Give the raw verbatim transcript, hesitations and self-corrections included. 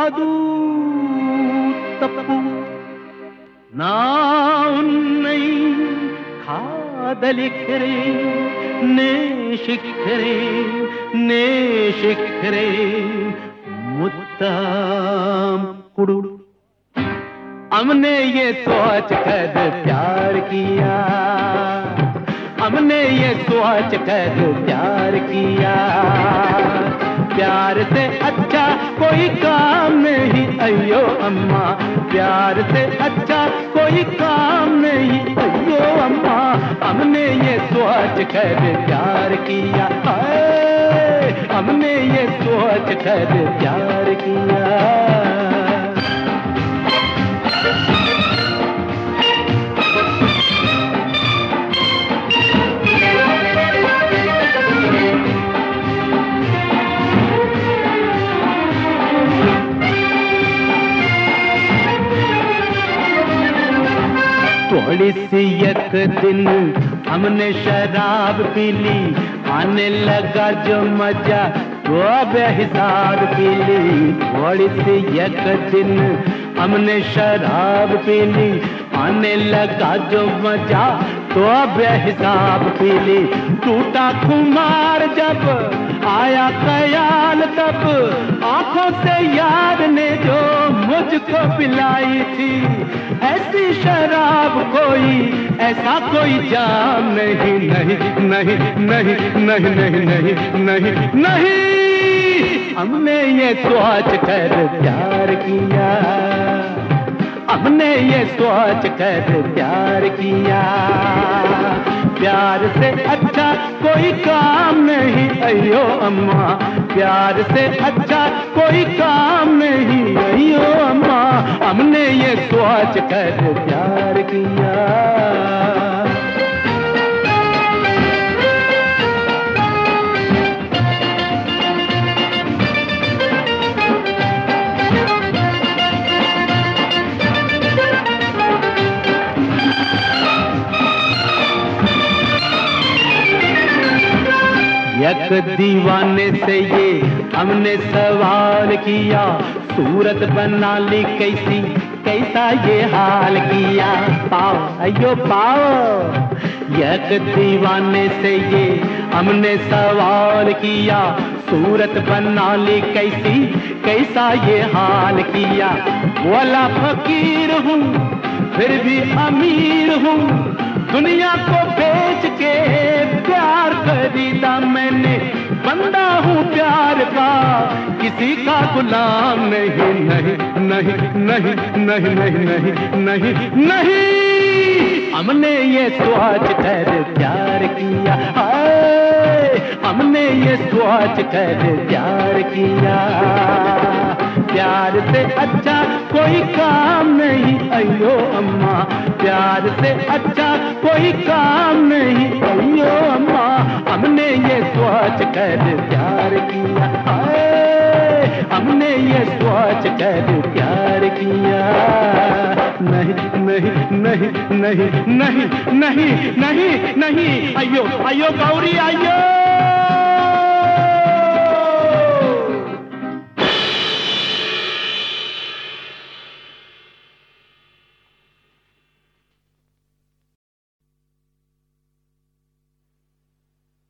ಅದು ತಪ್ಪು. ನಾವುನ್ನೈ ಕಾದಲಿಕ್ಕರೆ ನೇ ಶಿಖರೆ ನೇ ಶಿಖರೆ मुत्ताम कुड़ू. हमने ये सोच कर प्यार किया, हमने ये सोच कर प्यार किया. प्यार से अच्छा कोई काम नहीं अयो अम्मा, प्यार से अच्छा कोई काम नहीं अयो अम्मा. हमने ये सोच कर प्यार किया, हमने ये सोच कर प्यार किया. थोड़ी सी एक दिन हमने शराब पी ली, आने लगा जो मजा वो बेहिसाब पी ली. थोड़ी सी एक दिन हमने शराब पी ली, आने लगा जो मजा तो बेहिसाब पी ली. टूटा खुमार जब आया ख्याल तब आंखों से याद ने जो मुझको पिलाई थी. ऐसी शराब कोई ऐसा कोई जाम नहीं नहीं नहीं नहीं नहीं नहीं नहीं नहीं नहीं. हमने ये सोच कर प्यार किया, हमने ये सोच कर प्यार किया. प्यार से अच्छा कोई काम नहीं अयो अम्मा, प्यार से अच्छा कोई काम नहीं अयो अम्मा. हमने ये सोच कर प्यार किया. एक दीवाने से ये हमने सवाल किया, सूरत बना ली कैसी कैसा ये हाल किया. पाओ अयो पाओ. एक दीवाने से ये हमने सवाल किया, सूरत बना ली कैसी कैसा ये हाल किया. बोला फकीर हूँ फिर भी अमीर हूँ, दुनिया को बेच के प्यार खरीदा मैंने. बंदा हूँ प्यार का किसी का गुलाम नहीं नहीं नहीं नहीं नहीं नहीं नहीं नहीं नहीं. हमने ये सोच कर प्यार किया, हमने ये सोच कर प्यार किया. प्यार से अच्छा कोई काम नहीं अयो अम्मा, प्यार से अच्छा कोई काम नहीं अयो अम्मा. हमने ये सोच कर प्यार किया, हमने ये सोच कर प्यार किया. नहीं नहीं नहीं नहीं नहीं नहीं नहीं नहीं अयो अयो गौरी अयो.